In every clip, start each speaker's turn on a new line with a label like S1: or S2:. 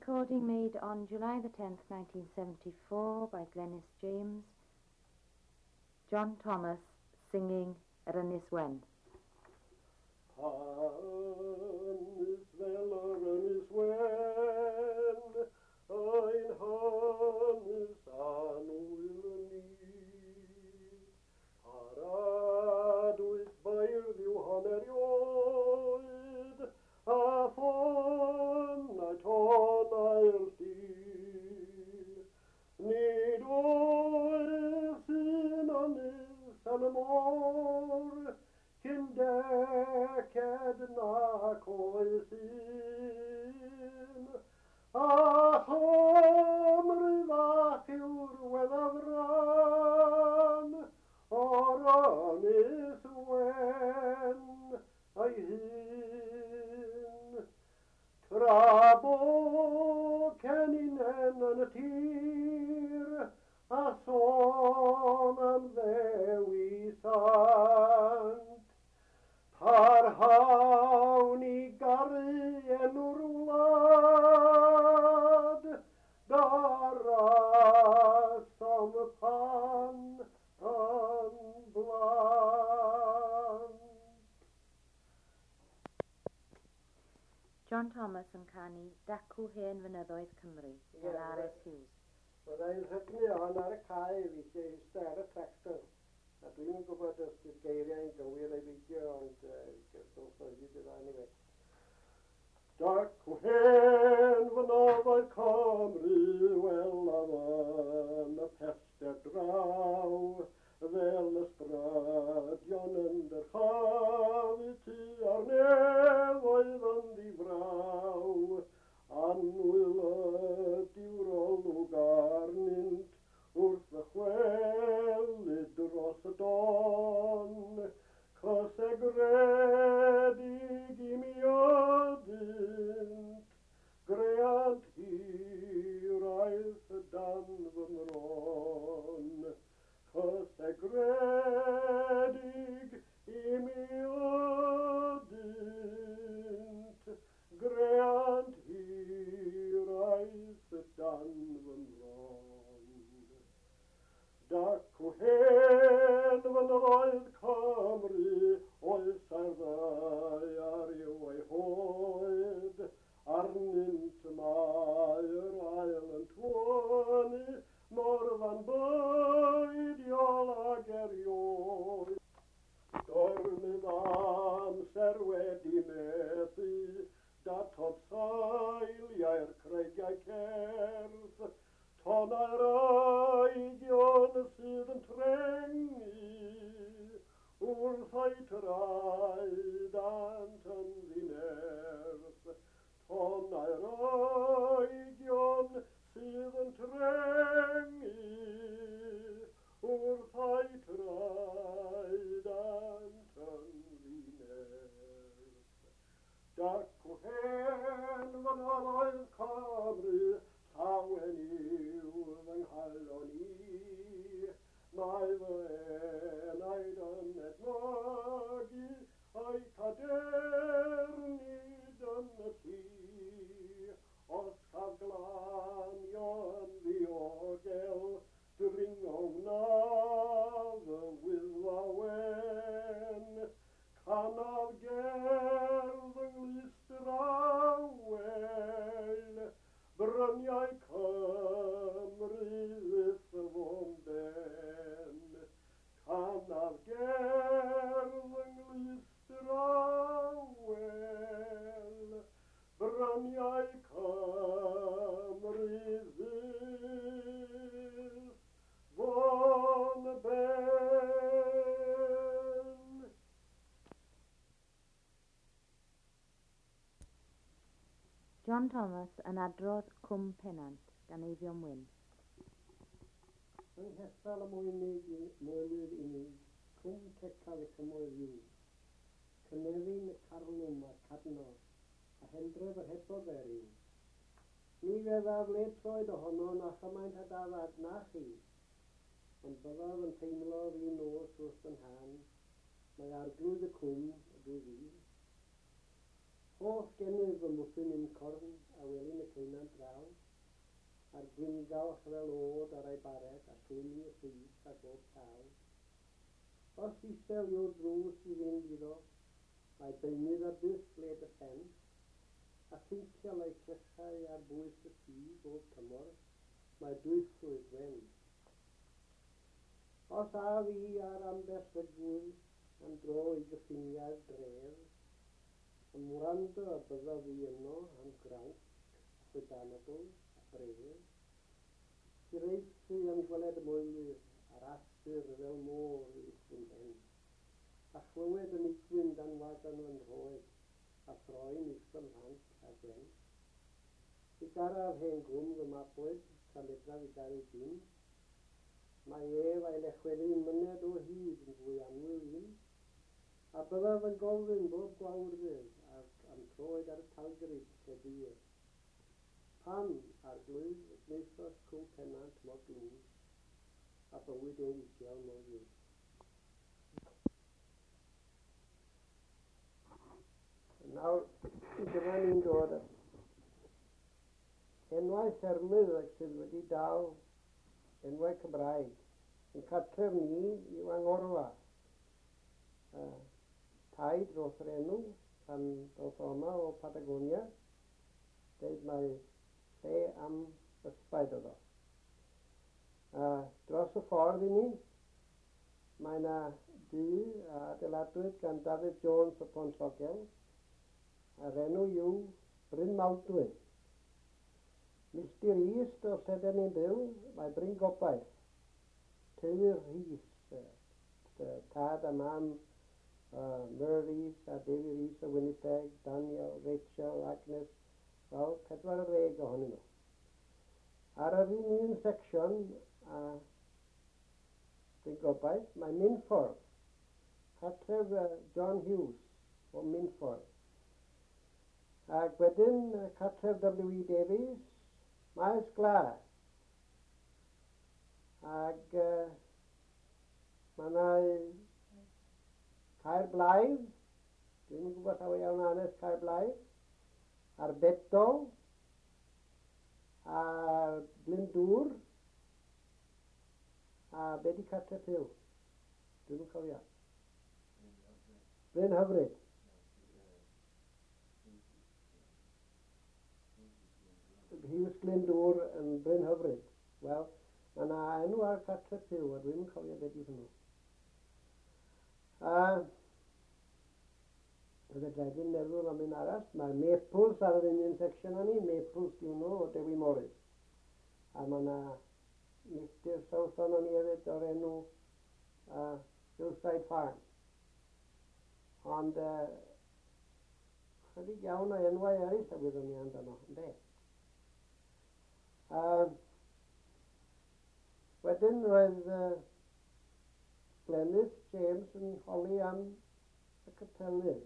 S1: recording made on July the 10th, 1974 by Glenys James. John Thomas singing Ynys Wen.
S2: Ynys fel yr Ynys Wen, ein hanes anwyl ni. Aradwys bairliw hanner oed, a ffonnau tonau'r llun. Nid oes sy'n ynys yn y môr, cyn deced nac oes un. A chomri fach yw'r wefafran, o'r Ynys Wen ei hun. Tra bo ceninen yn y tir, a sôn am ddewi sant. Parhawn i garu enw'r wlad, daras am y pan yn blant.
S1: John Thomas yn canu Dacw Hen Fynyddoedd Cymru, gan R.S. Hughes.
S2: Byddai'n rhygnu hon ar y cae fi lle eistedd ar y tractor. A dwi'n gwybod os ydy'r geiriau'n gywir ei feidio, ond gyrdos o hyd yna anyway. Dacw hen fynyddoedd Cymru, wel am yn y pellter draw, fel ysbradion yn dyrchafu tu ar nefoedd yn ddifraw. Anwyl ydi'r olwg arnynt wrth y chwelyd dros y don. Cysegreddig i mi ydynt, greant hiraeth dan fy mron. Cysegreddig i mi ydynt, greant hiraeth dan fy mron. Dacw hen fynyddoedd Cymru, oes ar ddau ar yw ei hoed, arnynt mae'r ail yn twynnu, morfan beidiol ag erioed. Dormydd amser wedi methu, datod sailiau'r creigiau cerdd, tonau'r aigion sydd yn trengu, wrth ei traedant yn ddinerth. Tonau'r aigion sydd yn trengu, wrth ei traedant yn ddinerth. Dacw hen fynyddoedd Cymru, llawen yw fy nghalon i. Mae fy enaid yn edmygu, a'i cadernid yn y tŷ. Os caf glanio yn ddiogel, dringo na fy wyddfa wen. Canaf gerdd ynglys drawel, bryniau Cymru fydd y fôn ben. Canaf gerdd ynglys drawel, bryniau Cymru fydd fôn ben.
S1: John Thomas yn adrodd Cwm Pennant, gan Eifion Wyn.
S2: Yng ngheffal y mwynydd unig, cwm Tecal y Cymwyr yw. Cynefin y carlwm a'r cadno, a hendref yr hebog eriw. Ni feddaf le troed ohono na chymaint a dafad na chi, ond byddaf yn teimlo fi nos wrth yn han, mae arglwydd y cwm y dwy fi. O gennyf fy mwthyn yn corn a welyn y ceinan draw, a'r gwyngalch fel oed ar ei bared a chwyni y ffys a bob taw. Os isel yw'r drws i fynd iddo, mae beunydd a byth led y pen, a peintiol ei clychau ar bwys y tŷ bob cymor, mae dwyffrwydd wen. Os a fi ar ambell y gwyl am dro i gyffiniau'r dref, am wrando a bydda fi yno am grawt, chwydanadl a bref, i reithi am gweled y mwylydd a'r asur fel môr i uchwyn hen, a chlywed yn igwyn dan wagon yn rhoed, a throi'n isgymhant a gwen. I garaf hen gwm fy mabwyd, tra medraf i gael ei dyn, mae ef a'i lechweddu myned o hyd yn fwy anwyl un, a byddaf yn gofyn bob gwawrdydd ac am troed ar y talgrid lle dyr. Pam ar glwydd wneithos cwm pennant mor glwyd, a bywyd o weithiol mor fyw. Nawr, dyma ni'n dod enwau ffermydd sydd wedi dal enwau Cymraeg. Yn cartref ni yw Angorfa. Taid dros yr enw pan dros oma o Patagonia. Deud mae lle am ysbaid o ddo. Dros y ffordd i ni, mae yna dŷ adeiladwyd gan David Jones o Ponsogel. A'r enw yw Bryn Mawddwy. Milltir East o lle dyn ni'n byw, mae Bryn Gobaith. Teulu'r Rhys, tad a mam Myr Rhys a David Rhys o Winnipeg, Daniel, Rachel, Agnes, wel, 40 ohonyn nhw. Ar yr un secsiwn, Bryn Gobaith, mae Minffordd, cartref John Hughes o Minffordd. Ac wedyn cartref W.E. Davies, Maes Glas. Ac mae yna Caer Blaidd, dwi'n gwybod llawer iawn hanes Caer Blaidd, a'r Bedol, a'r Glyndŵr, a be di cartref Pyw? Dwi'n cofio. Bryn Hyfryd. Hughes Glyndŵr yn Bryn Hyfryd. Wel, mae yna enw ar cartref Pyw, a dwi'n cofio beth i hwnnw. Bydd y dredyn meddwl am un arall. Mae Maples ar yr un secsiwn ni, Maples diwn nhw o Dewi Morris. A mae yna milltir south o'n ni hefyd o'r enw Hillside Farm. Ond chydig iawn o enwau eraill a wyddwn ni amdano, ynddo. Wedyn roedd Glenys James yn holi am y capelydd.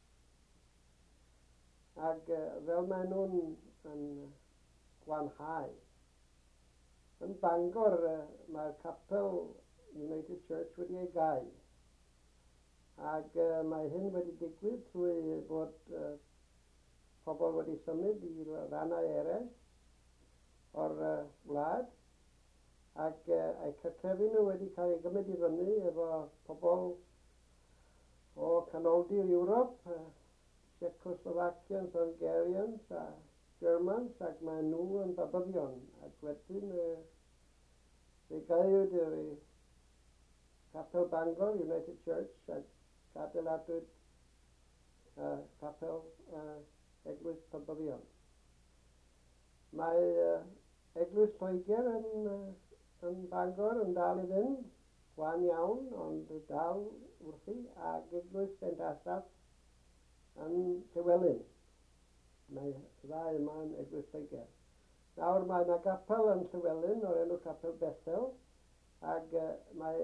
S2: Ac fel maen nhw'n gwanhau. Yn Bangor mae'r capel United Church wedi ei gau. Ac mae hyn wedi digwydd trwy bod pobl wedi symud i rannau eraill o'r wlad, ac eu cartrefi nhw wedi cael ei gymryd i fyny efo pobl o canoldir Ewrop, Czechoslovakians, Hungarians a Germans, ac mae nhw yn babyddion. Ac wedyn fe gaewyd i'r capel Bangor United Church ac adeiladwyd capel eglwys babyddion. Mae eglwys Lloegr yn Bangor yn dal i fynd, gwan iawn, ond dal wrthi, ac eglwys St Asaph yn Llywelyn. Mae ddau yma yn eglwys Lloegr. Nawr mae yna gapel yn Llywelyn o'r enw Capel Bethel, ac mae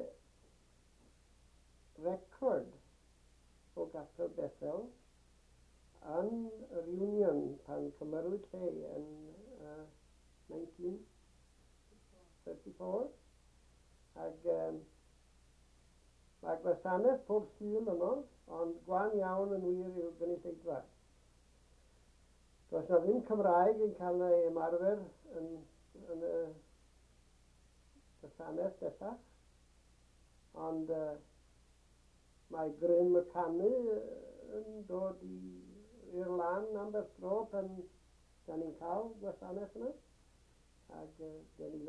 S2: record o Capel Bethel yn yr Union pan cymryd lle yn 1934, ac mae gwasanaeth pob sul yno, ond gwan iawn yn wir i'w gynulleidfa. Does na ddim Cymraeg yn cael ei ymarfer yn y gwasanaeth bellach, ond mae grym y canu yn dod i'r lan am tro pan da ni'n cael gwasanaeth yna, ac da ni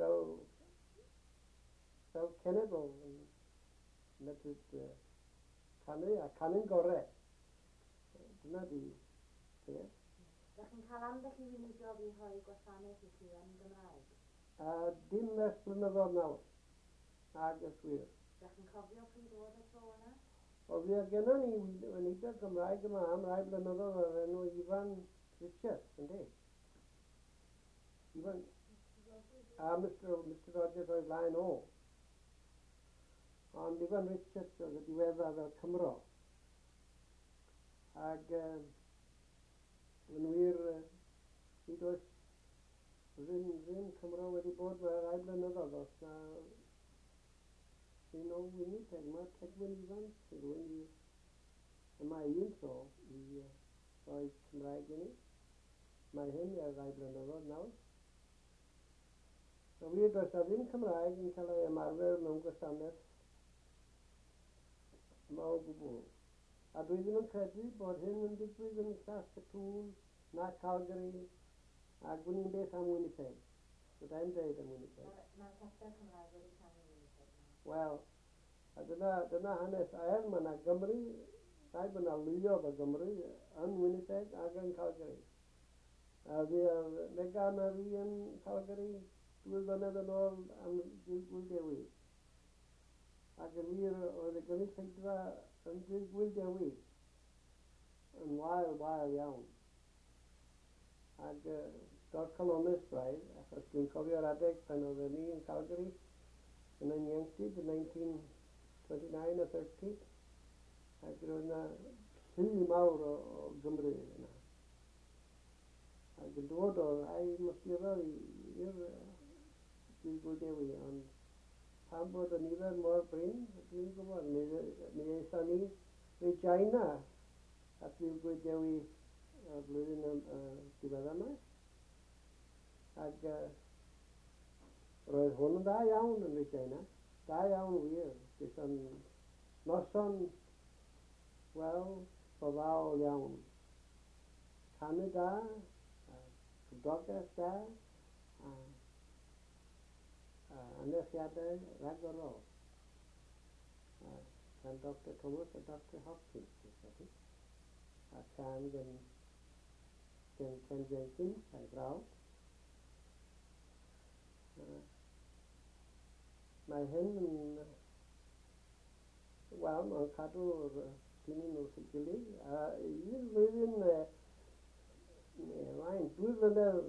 S2: fel cenedl yn medru canu a canu'n gorau. Dyna di beth.
S1: Dach chi'n cael ambell i weinidog i rhoi gwasanaeth i chi yn Gymraeg?
S2: Dim nes blynyddoedd nawr, ag yswyr.
S1: Dach chi'n cofio pryd oedd y tro yna?
S2: O fi gennym ni weinidog Gymraeg yma am rai blynyddoedd o'r enw Ifan Richards, ynddi? Ifan, a Mr Rogers oedd blaen o. Ond Ifan Richards oedd y diweddar fel Cymro. Ag yn wir, hyd oes ddim Cymro wedi bod mewn rai blynyddoedd os na un o Winnipeg. Mae Tegwyn Ifans sy'n rhywun i yma un tro i roi Cymraeg i ni. Mae hyn ar rai blynyddoedd nawr. So wir does na ddim Cymraeg yn cael ei ymarfer mewn gwasanaeth yma o gwbl. A dwi ddim yn credu bod hyn yn digwydd yn Saskatoon na Calgary a gwni'n beth am Winnipeg. Byddai'n dweud am Winnipeg.
S1: Mae pethau Cymraeg wedi canu Winnipeg nawr.
S2: Wel, a dyna hanes ael, mae yna Gymru, rhaid mae yna luodd o Gymru yn Winnipeg ac yn Calgary. A fi Megan a fi yn Calgary 2 flynedd yn ôl am Dydd Dewi. Ac yn wir oedd y gynulleidfa yn Dydd Dewi yn wael iawn. Ac dod colonist rhaid, achos dwi'n cofio'r adeg pan oedd ni yn Calgary yn ieuenctid yn 1929 a 30, ac roedd yna llu mawr o Gymru yna. Ac yn dod o rai mysurodd i'r Dydd Dewi, ond pan bod y nifer mor brin, dwi'n gwybod, mi eithon ni Regina at Dydd Dewi y flwyddyn diwedd yma. Ac roedd hwn yn dda iawn yn Regina, da iawn wir. Bydd yn noson, wel, boddal iawn. Canu da, cyfdogaeth da, a anerchiadau ragorol. Gan Dr Thomas a Dr Hopkins, a can gan Ken Jenkins a'i brawd. Mae hyn yn, wel, mae'n cadw'r tîm wrth ei gilydd. A un flwyddyn, mae'n 2 flynedd,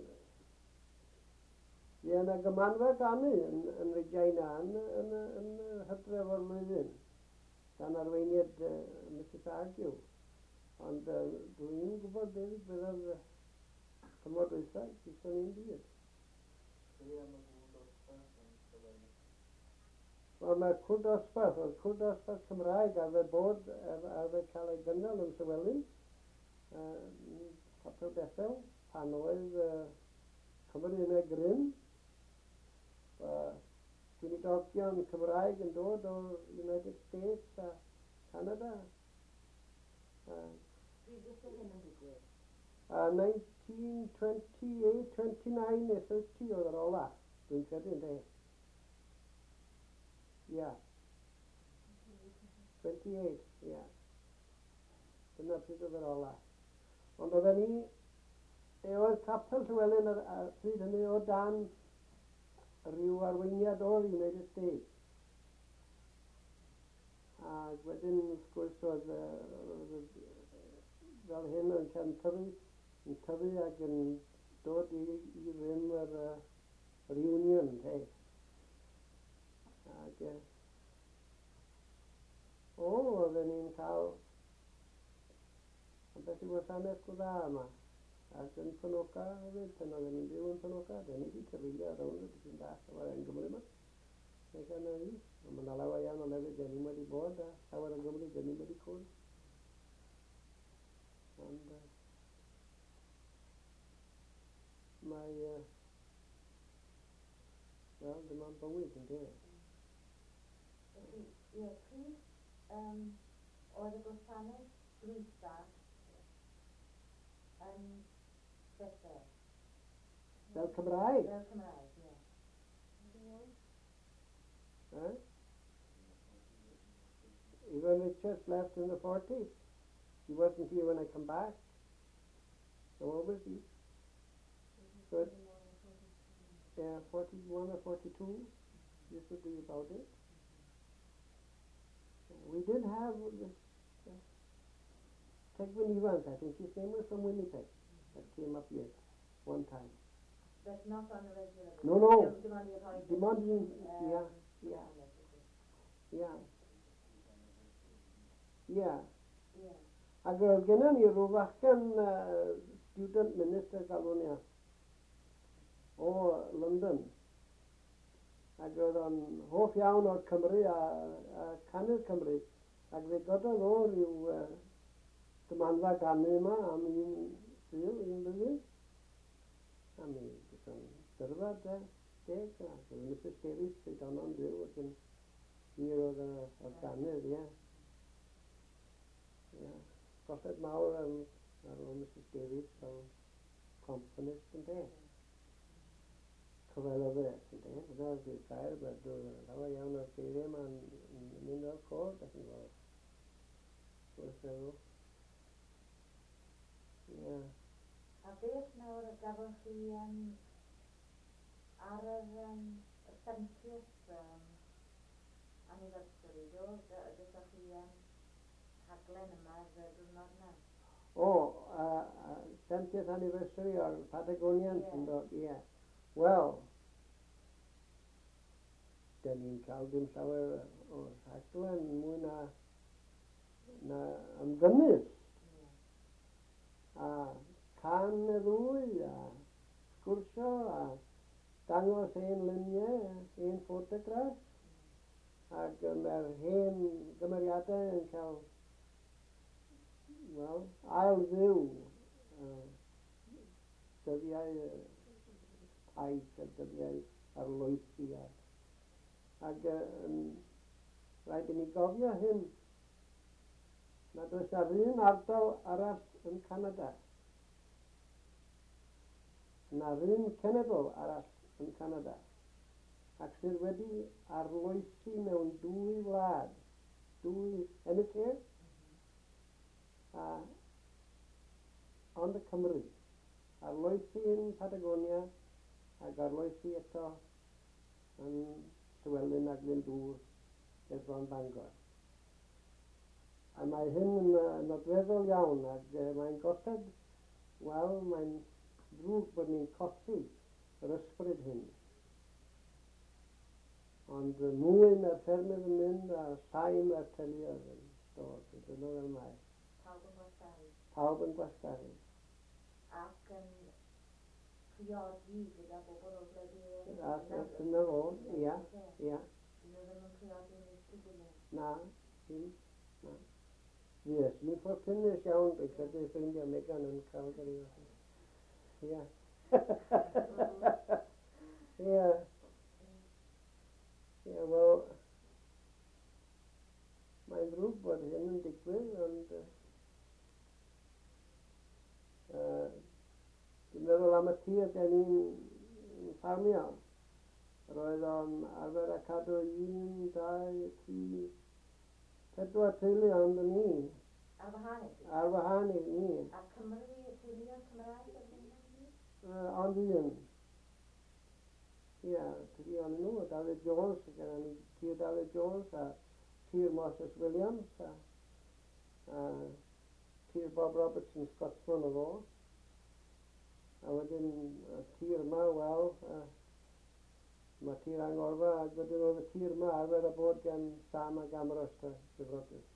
S2: fi yna gymanfa danu yn Regina yn Hydref o'r flwyddyn, gan arweiniad Mrs Argyw. Ond dwi'n gwybod beth byddodd cymod wythau, gyda ni'n byd. Wel, mae'r cwrdd dosbarth Cymraeg a fe bod a fe cael ei gynnal yn Llywelyn, Capel Bethel, pan oedd Cymru yn y grym. Gweinidoggion Cymraeg yn dod o'r United States a Canada.
S1: Pryd fydd hyn yn digwydd?
S2: 1928, 29 neu 30 oedd yr ola, dwi'n credu yn dweud. Ia. 28, ia. Dyna pryd oedd yr ola. Ond oedden ni, oedd Capel Llywelyn a pryd hynny o dan rhyw arweiniad o'r United States. A wedyn, wrth gwrs, oedd fel hyn yn cael tyfu ac yn dod i rym yr Union, te. Ac oedden ni'n cael ambell i wasanaeth go dda yma. Ac yn Ponoka hefyd, pan oedden ni'n byw yn Ponoka, da ni wedi cyfeilio rownd y beth yn dach yn Gymru yma. Neu gan fi, ond mae'n lawer iawn o lefydd da ni wedi bod, a llawer o Gymru da ni wedi cwrdd. Ond well, dim ond bywyd yn de.
S1: Felly, ie, pryd oedd y gwasanaeth dwythaf yn Bethel?
S2: Fel Cymraeg?
S1: Fel Cymraeg, ie.
S2: Huh? Even Richards left in the 40s. He wasn't here when I come back. How old was he? Good. Yeah, 41 or 42. This would be about it. We did have Tegwin Evans, I think his name was from Winnipeg, that came up here one time.
S1: But not on a regular basis?
S2: No.
S1: Demanding,
S2: yeah. Ag oedd gennym ni rhyw fachgen student minister galwn ni o London. Ag oedd o'n hoff iawn o'r Cymru a canu'r Cymru. Ag fe gododd o ryw dymanfa ganu yma am un blwyddyn. A mi gyda'n dyrfa deg. Ag oedd Mrs Davies sydd o'n byw ac yn hir o'r ganu'r, ie. Golled mawr ar ôl Mrs Davies fel componist yn de. Cyfel o fe, yn de. Dyna oedd i'r gair, bod lawer iawn o'r geiriau yma'n mynd o'r cod, ac yn fawr. Wrth feddwl. Ie.
S1: A beth nawr gafodd chi ar yr 70th anniversary, ydych chi rhaglen yma y diwrnod yna?
S2: 70th anniversary o'r Patagonians yn dod, ie. Wel, dyn ni'n cael dim llawer o rhaglen mwy na ymgynnull. A can y ddwy, a sgwrsio, a dangos ein luniau, ein ffotograff. Ac mae'r hen gymeriadau yn cael, wel, ail ddiw dyddiau paid a dyddiau arloesi. Ac rhaid i ni gofio hyn, nad oes ar un ardal arall yn Canada. Na'r un cenedl arall yn Canada. Ac sydd wedi arloesi mewn dwy wlad, dwy hemisphere, ond y Cymru. Arloesi yn Patagonia ac arloesi eto yn Llywelyn a Glyndŵr, Efron Bangor. A mae hyn yn nodweddol iawn ac mae'n gosod, wel, mae'n drwg bod ni'n colli yr ysbryd hyn. Ond mwy mae'r ffermydd yn mynd a llai mae'r teuluoedd yn dod. Dyna fel mae.
S1: Pawb yn gwasgaru.
S2: Pawb yn gwasgaru.
S1: Ac yn priodi gyda bobl o gwledydd.
S2: Dyna fo, ia.
S1: Dyn nhw ddim yn priodi yn eich gilydd.
S2: Na. Yes, ni'n fffortunus iawn, dwi'n credu ffrindiau Megan yn Calgary. Ia. Ia. Ie, wel, mae'n ddrwg bod hyn yn digwydd, ond dwi'n meddwl am y tir da ni'n ffarmio. Roedd o'n arfer a cadw 1, 2, 3, 4 teulu ond yn ni.
S1: Ar wahân i?
S2: Ar wahân i ni.
S1: A Cymru, teuluoedd Cymraeg oedd hyn?
S2: Ond un. Ia, tri o'n nhw, David Jones, gyda ni tir David Jones a tir Moses Williams a tir Bob Robertson, Scotsman o fo. A wedyn y tir yma, wel, mae tir Angorfa a wedyn oedd y tir yma arfer a bod gan Sam a Gamros a Gyfrodydd.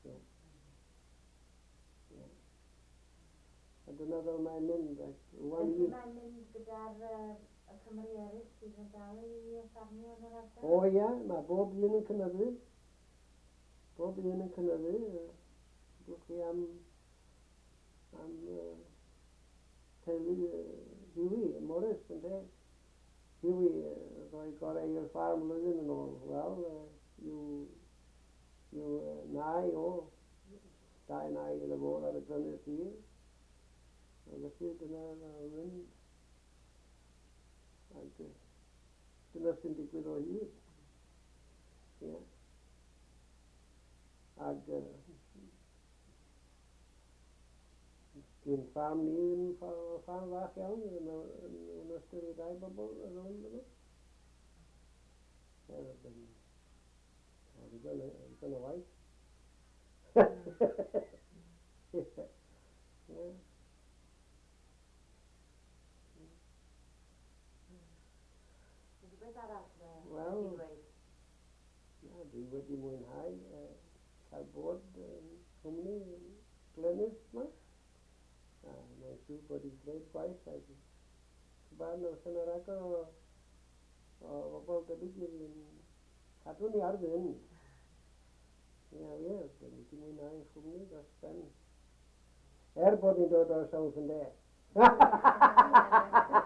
S2: A dyna fel mae'n mynd.
S1: Felly mae'n mynd gyda'r y Cymru eraill sydd yn dal i ffarmio yn yr ardal?
S2: O ia, mae bob un yn cynyddu. Bob un yn cynyddu. Dwi'n chi am teulu Huey, Morris, and then Huey, I got a your farm living and all. Well, you nigh, oh, die nigh in the more out of Gunner here. And the feet and wind. And the nothing to quit on you. Yeah. And in farm new farm back young and no still ripeable around the I'm gonna wait. Yeah. Well, yeah, do what you mean high, cardboard, company, Glennis, ma. My shoe body great price, I think. Ban of Sanaraka or about the big Hatuni Arvin. Yeah, yes, the meeting nine from me, that's fun. Airport in the south and there.